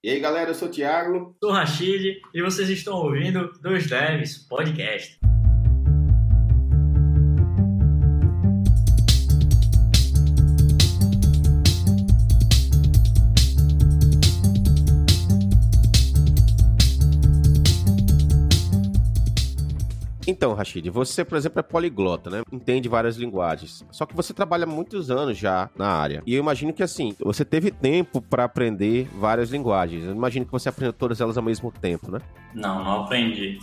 E aí, galera, eu sou o Thiago. Sou o Rashid e vocês estão ouvindo Dois Devs Podcast. Então, Rashid, você, por exemplo, é poliglota, né? Entende várias linguagens. Só que você trabalha muitos anos já na área. E eu imagino que, assim, você teve tempo para aprender várias linguagens. Eu imagino que você aprendeu todas elas ao mesmo tempo, né? Não aprendi.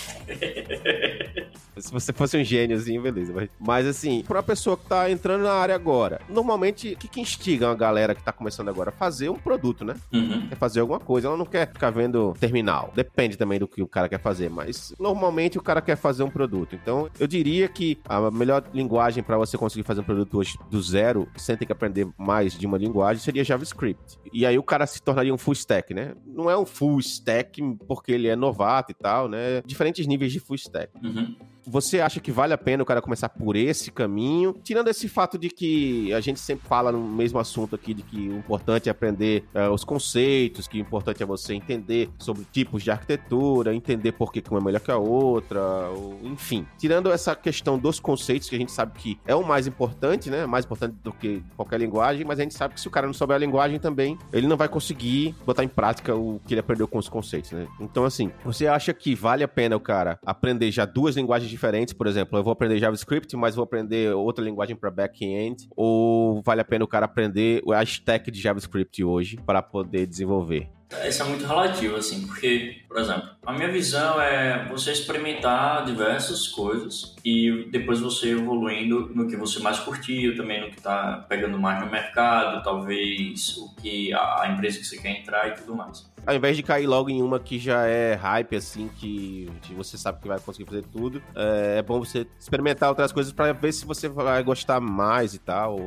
Se você fosse um gêniozinho, beleza. Mas assim, pra uma pessoa que tá entrando na área agora, normalmente, o que instiga uma galera que tá começando agora? Fazer um produto, né? Quer fazer alguma coisa. Ela não quer ficar vendo terminal. Depende também do que o cara quer fazer, mas normalmente o cara quer fazer um produto. Então, eu diria que a melhor linguagem pra você conseguir fazer um produto hoje do zero, sem ter que aprender mais de uma linguagem, seria JavaScript. E aí o cara se tornaria um full stack, né? Não é um full stack porque ele é novato e tal, né? Diferentes níveis de full stack. Você acha que vale a pena o cara começar por esse caminho? Tirando esse fato de que a gente sempre fala no mesmo assunto aqui, de que o importante é aprender os conceitos, que o importante é você entender sobre tipos de arquitetura, entender por que uma é melhor que a outra, enfim. Tirando essa questão dos conceitos, que a gente sabe que é o mais importante, né? Mais importante do que qualquer linguagem, mas a gente sabe que se o cara não souber a linguagem também, ele não vai conseguir botar em prática o que ele aprendeu com os conceitos, né? Então, assim, você acha que vale a pena o cara aprender já duas linguagens diferentes, por exemplo, eu vou aprender JavaScript, mas vou aprender outra linguagem para back-end, ou vale a pena o cara aprender a stack de JavaScript hoje para poder desenvolver? Isso é muito relativo, assim, porque, por exemplo, a minha visão é você experimentar diversas coisas e depois você evoluindo no que você mais curtiu, também no que tá pegando mais no mercado, talvez o que a empresa que você quer entrar e tudo mais. Ao invés de cair logo em uma que já é hype, assim, que você sabe que vai conseguir fazer tudo, é bom você experimentar outras coisas pra ver se você vai gostar mais e tal.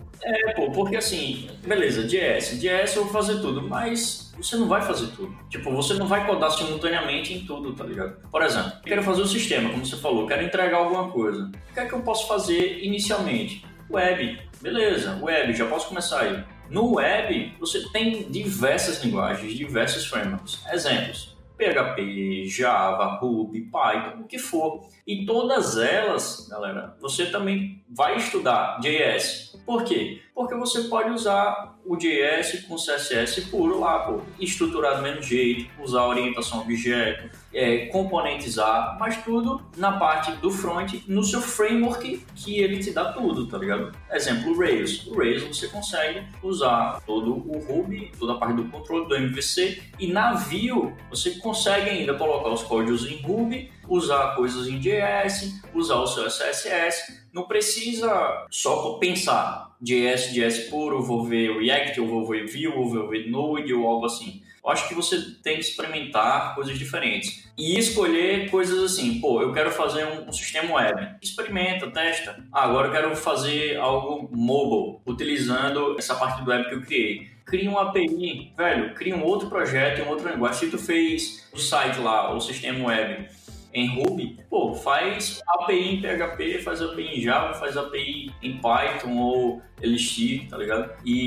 Porque assim, beleza, JS eu vou fazer tudo, mas você não vai fazer tudo. Tipo, você não vai codar simultaneamente em tudo, tá ligado? Por exemplo, eu quero fazer o sistema, como você falou, quero entregar alguma coisa. O que é que eu posso fazer inicialmente? Web. Beleza, web, já posso começar aí. No web, você tem diversas linguagens, diversos frameworks. Exemplos: PHP, Java, Ruby, Python, o que for. E todas elas, galera, você também vai estudar JS. Por quê? Porque você pode usar o JS com CSS puro lá, estruturar do mesmo jeito, usar orientação a objeto, componentizar, mas tudo na parte do front, no seu framework que ele te dá tudo, tá ligado? Exemplo, o Rails. O Rails você consegue usar todo o Ruby, toda a parte do controle do MVC, e na Vue você consegue ainda colocar os códigos em Ruby, usar coisas em JS, usar o seu CSS. Não precisa só pensar JS puro, vou ver React, ou vou ver Vue, ou vou ver Node, ou algo assim. Eu acho que você tem que experimentar coisas diferentes e escolher coisas assim, eu quero fazer um sistema web. Experimenta, testa. Agora eu quero fazer algo mobile, utilizando essa parte do web que eu criei. Cria uma API, velho, cria um outro projeto em outra linguagem. Se tu fez o site lá, o sistema web em Ruby, faz API em PHP, faz API em Java, faz API em Python ou Elixir, tá ligado?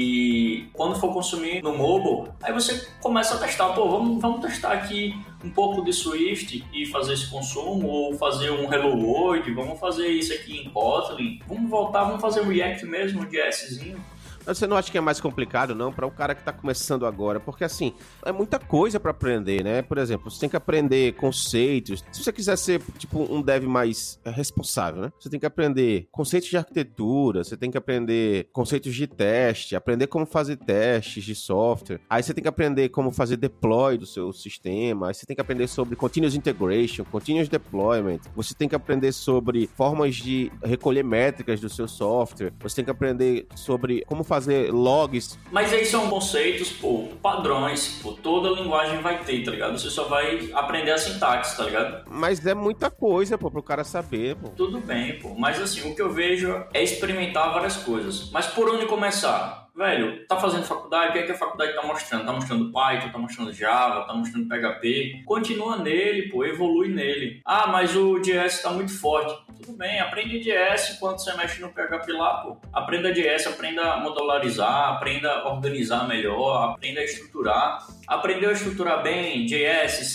E quando for consumir no mobile, aí você começa a testar, vamos testar aqui um pouco de Swift e fazer esse consumo, ou fazer um Hello World, vamos fazer isso aqui em Kotlin, vamos fazer um React mesmo, um JSzinho. Você não acha que é mais complicado, não, para o cara que tá começando agora? Porque, assim, é muita coisa para aprender, né? Por exemplo, você tem que aprender conceitos. Se você quiser ser, tipo, um dev mais responsável, né? Você tem que aprender conceitos de arquitetura, você tem que aprender conceitos de teste, aprender como fazer testes de software. Aí você tem que aprender como fazer deploy do seu sistema. Aí você tem que aprender sobre continuous integration, continuous deployment. Você tem que aprender sobre formas de recolher métricas do seu software. Você tem que aprender sobre como fazer logs. Mas aí são conceitos, padrões, toda linguagem vai ter, tá ligado? Você só vai aprender a sintaxe, tá ligado? Mas é muita coisa, pro cara saber, Tudo bem, mas assim, o que eu vejo é experimentar várias coisas. Mas por onde começar? Velho, tá fazendo faculdade, o que é que a faculdade tá mostrando? Tá mostrando Python, tá mostrando Java, tá mostrando PHP. Continua nele, evolui nele. Ah, mas o JS tá muito forte. Tudo bem, aprende JS enquanto você mexe no PHP lá, Aprenda JS, aprenda a modularizar, aprenda a organizar melhor, aprenda a estruturar. Aprendeu a estruturar bem JS,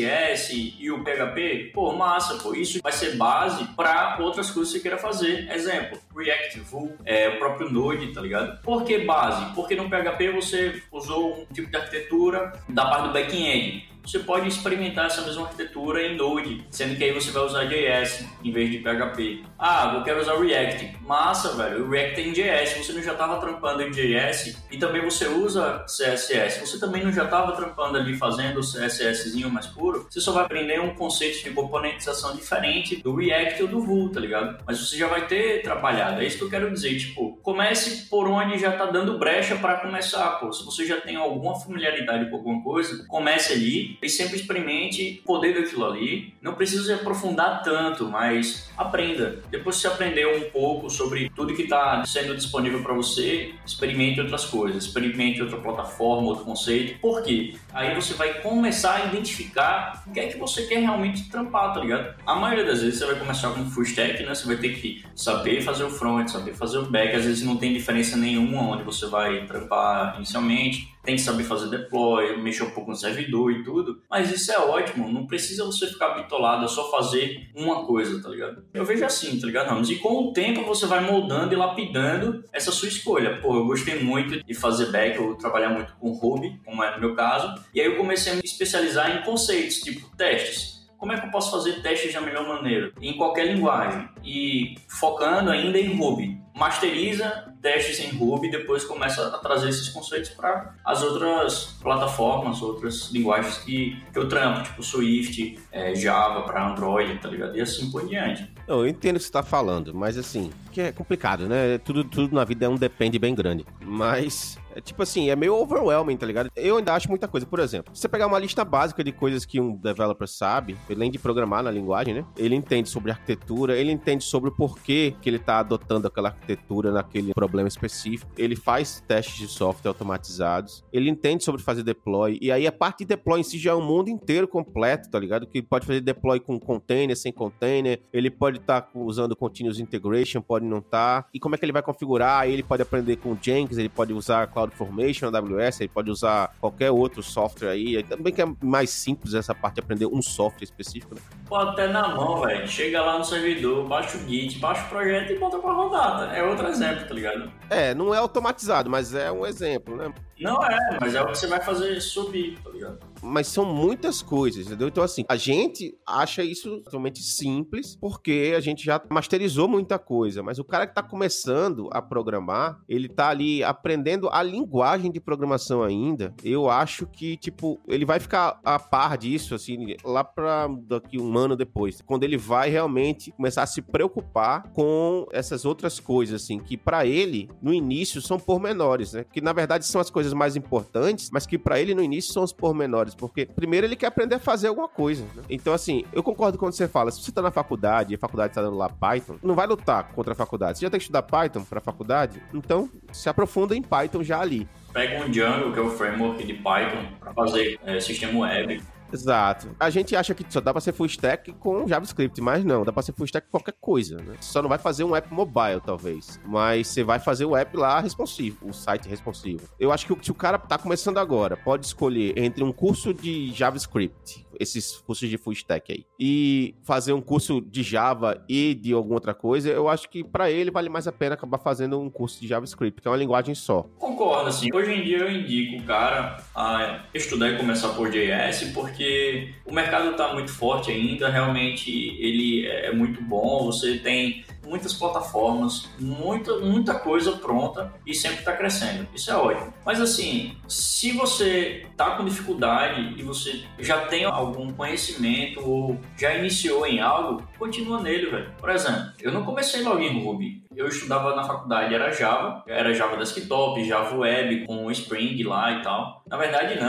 CSS e o PHP? Pô, massa, pô. Isso vai ser base para outras coisas que você queira fazer. Exemplo, React, Vue, o próprio Node, tá ligado? Por que base? Porque no PHP você usou um tipo de arquitetura da parte do back-end. Você pode experimentar essa mesma arquitetura em Node, sendo que aí você vai usar JS em vez de PHP. Eu quero usar React. Massa, velho. O React tem JS. Você não já estava trampando em JS e também você usa CSS. Você também não já estava trampando ali fazendo o CSSzinho mais puro. Você só vai aprender um conceito de componentização diferente do React ou do Vue, tá ligado? Mas você já vai ter trabalhado. É isso que eu quero dizer. Tipo, comece por onde já tá dando brecha para começar, pô. Se você já tem alguma familiaridade com alguma coisa, comece ali e sempre experimente o poder daquilo ali. Não precisa se aprofundar tanto, mas aprenda. Depois que você aprendeu um pouco sobre tudo que está sendo disponível para você, experimente outras coisas, experimente outra plataforma, outro conceito. Por quê? Aí você vai começar a identificar o que é que você quer realmente trampar, tá ligado? A maioria das vezes você vai começar com full stack, né? Você vai ter que saber fazer o front, saber fazer o back. Às vezes não tem diferença nenhuma onde você vai trampar inicialmente. Tem que saber fazer deploy, mexer um pouco no servidor e tudo. Mas isso é ótimo, não precisa você ficar bitolado, é só fazer uma coisa, tá ligado? Eu vejo assim, tá ligado, Ramos? E com o tempo você vai moldando e lapidando essa sua escolha. Pô, eu gostei muito de fazer back, eu trabalhar muito com Ruby, como é no meu caso. E aí eu comecei a me especializar em conceitos, tipo testes. Como é que eu posso fazer testes da melhor maneira? Em qualquer linguagem. E focando ainda em Ruby. Masteriza testes em Ruby e depois começa a trazer esses conceitos para as outras plataformas, outras linguagens que eu trampo, tipo Swift, Java para Android, tá ligado? E assim por diante. Eu entendo o que você tá falando, mas assim, que é complicado, né? Tudo na vida é um depende bem grande. Mas, tipo assim, é meio overwhelming, tá ligado? Eu ainda acho muita coisa. Por exemplo, se você pegar uma lista básica de coisas que um developer sabe, além de programar na linguagem, né? Ele entende sobre arquitetura, ele entende sobre o porquê que ele tá adotando aquela arquitetura naquele problema específico. Ele faz testes de software automatizados. Ele entende sobre fazer deploy. E aí a parte de deploy em si já é um mundo inteiro completo, tá ligado? Que ele pode fazer deploy com container, sem container. Ele pode estar usando continuous integration, pode não estar. E como é que ele vai configurar? Aí ele pode aprender com Jenkins, ele pode usar CloudFormation, AWS, ele pode usar qualquer outro software aí. Também que é mais simples essa parte de aprender um software específico, né? Pô, até na mão, velho. Chega lá no servidor, baixa o Git, baixa o projeto e bota pra rodar. É outro exemplo, tá ligado? Não é automatizado, mas é um exemplo, né? Não mas é o que você vai fazer subir, tá ligado? Mas são muitas coisas, entendeu? Então, assim, a gente acha isso totalmente simples porque a gente já masterizou muita coisa, mas o cara que tá começando a programar, ele tá ali aprendendo a linguagem de programação ainda. Eu acho que, tipo, ele vai ficar a par disso, assim, lá pra daqui um ano depois, quando ele vai realmente começar a se preocupar com essas outras coisas, assim, que pra ele, no início, são pormenores, né? Que, na verdade, são as coisas mais importantes, mas que pra ele, no início, são os pormenores, porque primeiro ele quer aprender a fazer alguma coisa, né? Então, assim, eu concordo quando você fala, se você tá na faculdade e a faculdade tá dando lá Python, não vai lutar contra a faculdade. Você já tem que estudar Python pra faculdade, então se aprofunda em Python já ali. Pega um Django, que é o framework de Python, pra fazer sistema web. Exato. A gente acha que só dá pra ser full stack com JavaScript, mas não, dá pra ser full stack com qualquer coisa, né? Só não vai fazer um app mobile, talvez, mas você vai fazer o app lá responsivo, o site responsivo. Eu acho que se o cara tá começando agora, pode escolher entre um curso de JavaScript, esses cursos de full stack aí, e fazer um curso de Java e de alguma outra coisa, eu acho que pra ele vale mais a pena acabar fazendo um curso de JavaScript, que é uma linguagem só. Concordo, assim. Hoje em dia eu indico o cara a estudar e começar por JS, porque o mercado está muito forte ainda, realmente ele é muito bom, você tem muitas plataformas, muita coisa pronta e sempre está crescendo. Isso é ótimo. Mas assim, se você está com dificuldade e você já tem algum conhecimento ou já iniciou em algo, continua nele, velho. Por exemplo, eu não comecei logo em Ruby. Eu estudava na faculdade, era Java Desktop, Java Web, com Spring lá e tal. Na verdade não,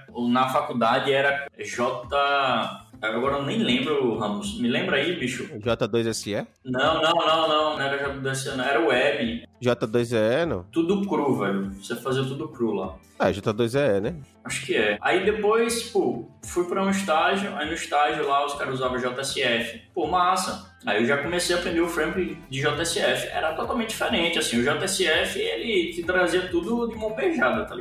na faculdade era Agora eu nem lembro, Ramos. Me lembra aí, bicho. J2SE? Não era J2SE, não. Era Web. J2EE, não? Tudo cru, velho. Você fazia tudo cru lá. J2EE, né? Acho que é. Aí depois, tipo, fui pra um estágio. Aí no estágio lá os caras usavam JSF. Pô, massa. Aí eu já comecei a aprender o framework de JSF. Era totalmente diferente, assim. O JSF, ele te trazia tudo de mão beijada, tá ligado?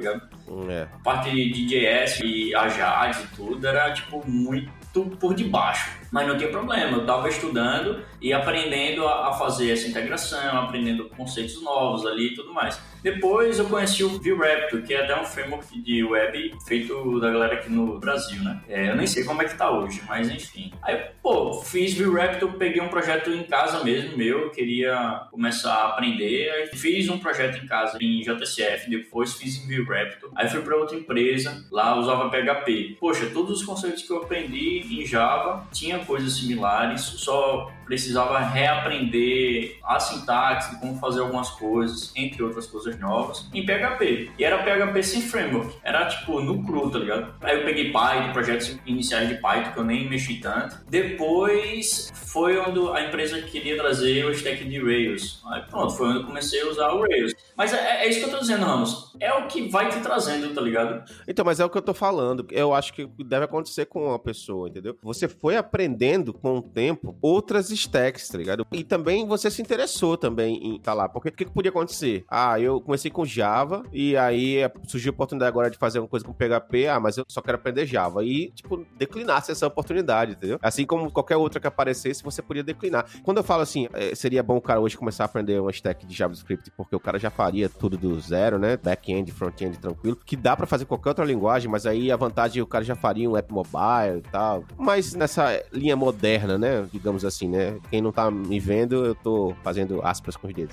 A parte de JS e Ajax e tudo era, tipo, muito por debaixo. Mas não tinha problema, eu tava estudando e aprendendo a fazer essa integração, aprendendo conceitos novos ali e tudo mais. Depois eu conheci o VRaptor, que é até um framework de web feito da galera aqui no Brasil, né? Eu nem sei como é que tá hoje, mas enfim. Aí, fiz VRaptor, peguei um projeto em casa mesmo, meu, queria começar a aprender, aí fiz um projeto em casa em JCF, depois fiz em VRaptor, aí fui para outra empresa, lá usava PHP. Poxa, todos os conceitos que eu aprendi em Java tinha coisas similares, só precisava reaprender a sintaxe, como fazer algumas coisas, entre outras coisas novas, em PHP. E era PHP sem framework, era tipo no cru, tá ligado? Aí eu peguei Python, projetos iniciais de Python, que eu nem mexi tanto. Depois foi onde a empresa queria trazer o stack de Rails. Aí pronto, foi onde eu comecei a usar o Rails. Mas é isso que eu tô dizendo, Ramos. É o que vai te trazendo, tá ligado? Então, mas é o que eu tô falando. Eu acho que deve acontecer com uma pessoa, entendeu? Você foi aprendendo com o tempo outras stacks, tá ligado? E também você se interessou também em estar lá. Porque o que podia acontecer? Eu comecei com Java e aí surgiu a oportunidade agora de fazer uma coisa com PHP. Mas eu só quero aprender Java. E, tipo, declinasse essa oportunidade, entendeu? Assim como qualquer outra que aparecesse, você podia declinar. Quando eu falo assim, seria bom o cara hoje começar a aprender uma stack de JavaScript, porque o cara já faria tudo do zero, né? Back-end, front-end, tranquilo. Que dá pra fazer qualquer outra linguagem, mas aí a vantagem é o cara já faria um app mobile e tal. Mas nessa linha moderna, né? Digamos assim, né? Quem não tá me vendo, eu tô fazendo aspas com os dedos.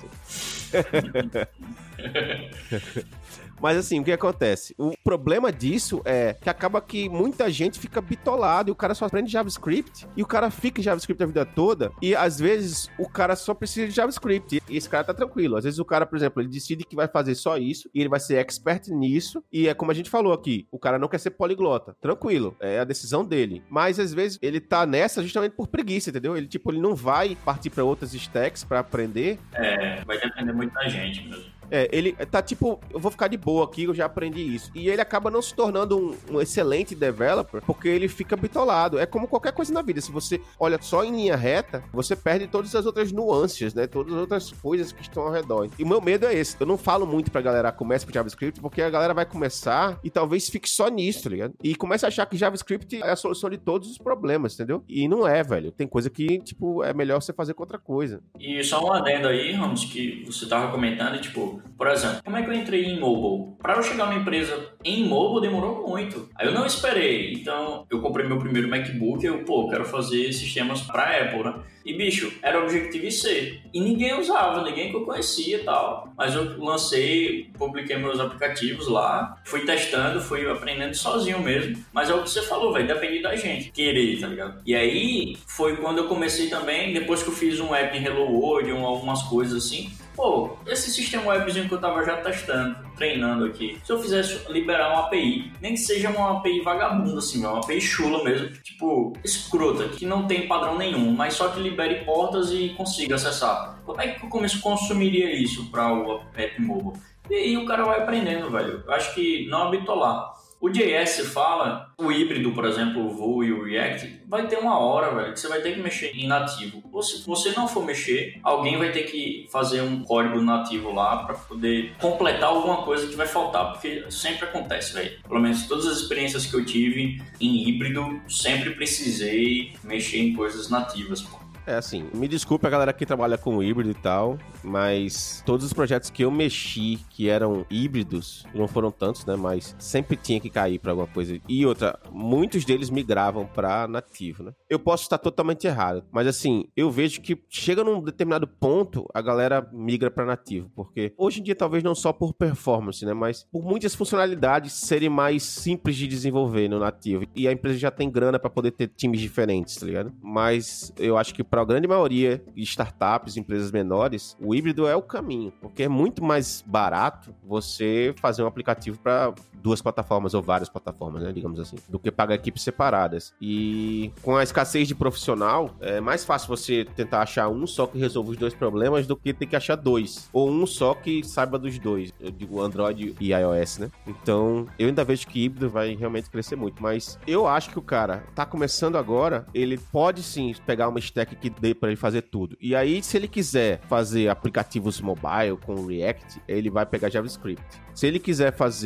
Mas assim, o que acontece? O problema disso é que acaba que muita gente fica bitolado e o cara só aprende JavaScript e o cara fica em JavaScript a vida toda e às vezes o cara só precisa de JavaScript e esse cara tá tranquilo. Às vezes o cara, por exemplo, ele decide que vai fazer só isso e ele vai ser expert nisso e é como a gente falou aqui, o cara não quer ser poliglota. Tranquilo, é a decisão dele. Mas às vezes ele tá nessa justamente por preguiça, entendeu? Ele não vai partir pra outras stacks pra aprender. Vai depender muito da gente mesmo. Ele tá tipo, eu vou ficar de boa aqui, eu já aprendi isso. E ele acaba não se tornando um excelente developer, porque ele fica bitolado. É como qualquer coisa na vida. Se você olha só em linha reta, você perde todas as outras nuances, né? Todas as outras coisas que estão ao redor. E o meu medo é esse. Eu não falo muito pra galera comece com JavaScript, porque a galera vai começar e talvez fique só nisso, tá ligado? E começa a achar que JavaScript é a solução de todos os problemas, entendeu? E não é, velho. Tem coisa que, tipo, é melhor você fazer com outra coisa. E só um adendo aí, Ramos, que você tava comentando, tipo, por exemplo, como é que eu entrei em mobile? Para eu chegar numa empresa em mobile demorou muito. Aí eu não esperei. Então, eu comprei meu primeiro MacBook e eu quero fazer sistemas para Apple, né? E, bicho, era Objective-C. E ninguém usava, ninguém que eu conhecia e tal. Mas eu lancei, publiquei meus aplicativos lá, fui testando, fui aprendendo sozinho mesmo. Mas é o que você falou, velho, depende da gente querer, tá ligado? E aí, foi quando eu comecei também, depois que eu fiz um app em Hello World, algumas coisas assim, esse sistema webzinho que eu tava já testando, treinando aqui, se eu fizesse liberar uma API, nem que seja uma API vagabunda, assim, uma API chula mesmo, tipo, escrota, que não tem padrão nenhum, mas só que libere portas e consiga acessar. Como é que eu consumiria isso para o app mobile? E aí o cara vai aprendendo, velho. Eu acho que não habitolar. O JS fala, o híbrido, por exemplo, o Vue e o React, vai ter uma hora, velho, que você vai ter que mexer em nativo. Ou se você não for mexer, alguém vai ter que fazer um código nativo lá para poder completar alguma coisa que vai faltar, porque sempre acontece, velho. Pelo menos todas as experiências que eu tive em híbrido, sempre precisei mexer em coisas nativas, pô. Assim, me desculpe a galera que trabalha com híbrido e tal, mas todos os projetos que eu mexi que eram híbridos, não foram tantos, né, mas sempre tinha que cair pra alguma coisa. E outra, muitos deles migravam pra nativo, né. Eu posso estar totalmente errado, mas assim, eu vejo que chega num determinado ponto, a galera migra pra nativo, porque hoje em dia talvez não só por performance, né, mas por muitas funcionalidades serem mais simples de desenvolver no nativo. E a empresa já tem grana pra poder ter times diferentes, tá ligado? Mas eu acho que para a grande maioria de startups, empresas menores, o híbrido é o caminho, porque é muito mais barato você fazer um aplicativo para duas plataformas ou várias plataformas, né, digamos assim, do que pagar equipes separadas. E com a escassez de profissional, é mais fácil você tentar achar um só que resolva os dois problemas do que ter que achar dois, ou um só que saiba dos dois, eu digo Android e iOS, né? Então, eu ainda vejo que híbrido vai realmente crescer muito, mas eu acho que o cara tá começando agora, ele pode sim pegar uma stack que dê pra ele fazer tudo. E aí, se ele quiser fazer aplicativos mobile com React, ele vai pegar JavaScript. Se ele quiser fazer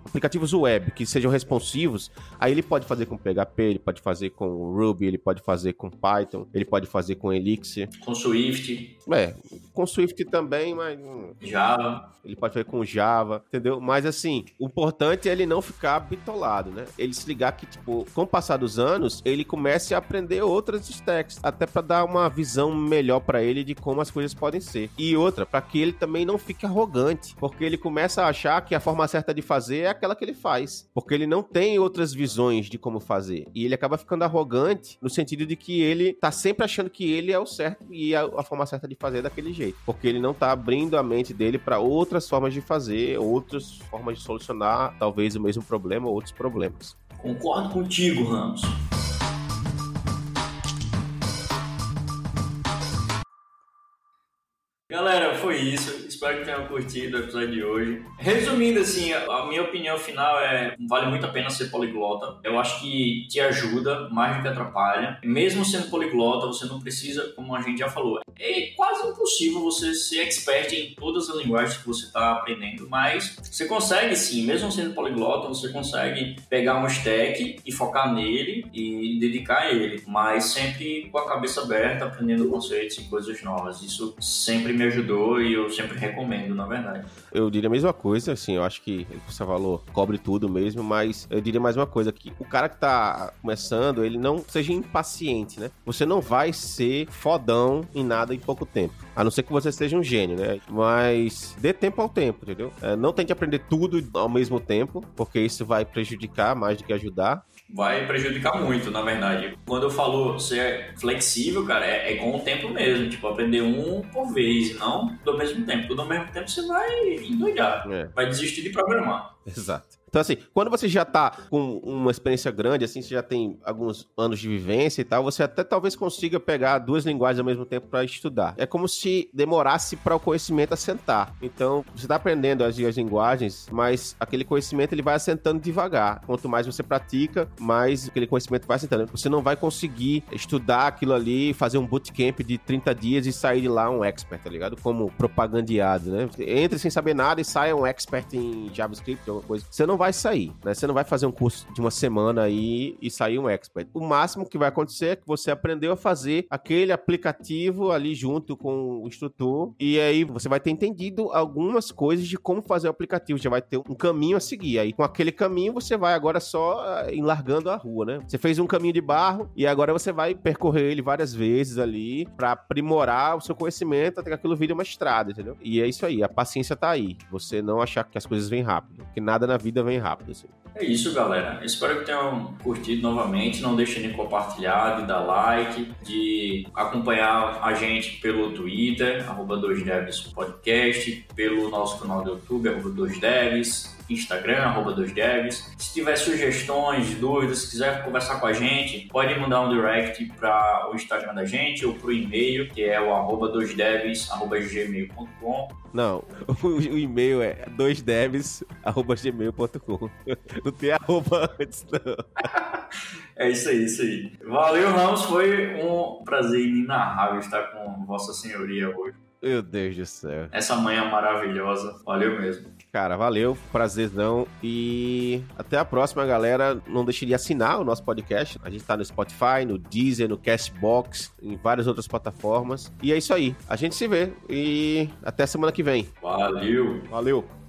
aplicativos web que sejam responsivos, aí ele pode fazer com PHP, ele pode fazer com Ruby, ele pode fazer com Python, ele pode fazer com Elixir. Com Swift. Com Swift também, mas... Java. Ele pode fazer com Java, entendeu? Mas, assim, o importante é ele não ficar bitolado, né? Ele se ligar que, tipo, com o passar dos anos, ele comece a aprender outras stacks, até pra dar uma visão melhor pra ele de como as coisas podem ser. E outra, pra que ele também não fique arrogante, porque ele começa a achar que a forma certa de fazer é aquela que ele faz, porque ele não tem outras visões de como fazer. E ele acaba ficando arrogante no sentido de que ele tá sempre achando que ele é o certo e a forma certa de fazer é daquele jeito, porque ele não tá abrindo a mente dele pra outras formas de fazer, outras formas de solucionar talvez o mesmo problema ou outros problemas. Concordo contigo, Ramos. Galera, foi isso. Espero que tenham curtido o episódio de hoje. Resumindo, assim, a minha opinião final é: vale muito a pena ser poliglota. Eu acho que te ajuda mais do que atrapalha. Mesmo sendo poliglota, você não precisa, como a gente já falou, é quase impossível você ser expert em todas as linguagens que você está aprendendo, mas você consegue sim, mesmo sendo poliglota, você consegue pegar um stack e focar nele e dedicar a ele, mas sempre com a cabeça aberta, aprendendo conceitos e coisas novas. Isso sempre me ajudou e eu sempre recomendo, na verdade. Eu diria a mesma coisa, assim, eu acho que o que você falou cobre tudo mesmo, mas eu diria mais uma coisa, que o cara que tá começando, ele não seja impaciente, né? Você não vai ser fodão em nada em pouco tempo, a não ser que você seja um gênio, né? Mas dê tempo ao tempo, entendeu? Não tente aprender tudo ao mesmo tempo, porque isso vai prejudicar mais do que ajudar. Vai prejudicar muito, na verdade. Quando eu falo ser flexível, cara, é com o tempo mesmo. Tipo, aprender um por vez, não do mesmo tempo. Tudo ao mesmo tempo você vai endoidar. Vai desistir de programar. Exato. Então, assim, quando você já tá com uma experiência grande, assim, você já tem alguns anos de vivência e tal, você até talvez consiga pegar duas linguagens ao mesmo tempo para estudar. É como se demorasse para o conhecimento assentar. Então, você tá aprendendo as linguagens, mas aquele conhecimento ele vai assentando devagar. Quanto mais você pratica, mais aquele conhecimento vai assentando. Você não vai conseguir estudar aquilo ali, fazer um bootcamp de 30 dias e sair de lá um expert, tá ligado? Como propagandeado, né? Entre sem saber nada e saia um expert em JavaScript, alguma coisa. Você não vai sair, né? Você não vai fazer um curso de uma semana aí e sair um expert. O máximo que vai acontecer é que você aprendeu a fazer aquele aplicativo ali junto com o instrutor e aí você vai ter entendido algumas coisas de como fazer o aplicativo, já vai ter um caminho a seguir. Aí com aquele caminho você vai agora só enlargando a rua, né? Você fez um caminho de barro e agora você vai percorrer ele várias vezes ali pra aprimorar o seu conhecimento até que aquilo vire uma estrada, entendeu? E é isso aí, a paciência tá aí. Você não achar que as coisas vêm rápido, porque nada na vida vem rápido, assim. É isso, galera. Espero que tenham curtido novamente. Não deixem de compartilhar, de dar like, de acompanhar a gente pelo Twitter, @2devspodcast, pelo nosso canal do YouTube, @2devs, Instagram, @2devs. Se tiver sugestões, dúvidas, se quiser conversar com a gente, pode mandar um direct para o Instagram da gente ou para o e-mail, que é o @2devs@gmail.com. Não, o e-mail é 2devs@gmail.com. Não tem arroba antes, não. É isso aí. Valeu, Ramos. Foi um prazer inenarrável estar com Vossa Senhoria hoje. Meu Deus do céu. Essa manhã maravilhosa. Valeu mesmo. Cara, valeu, prazerzão e até a próxima, galera. Não deixe de assinar o nosso podcast. A gente tá no Spotify, no Deezer, no Castbox, em várias outras plataformas. E é isso aí. A gente se vê e até semana que vem. Valeu. Valeu.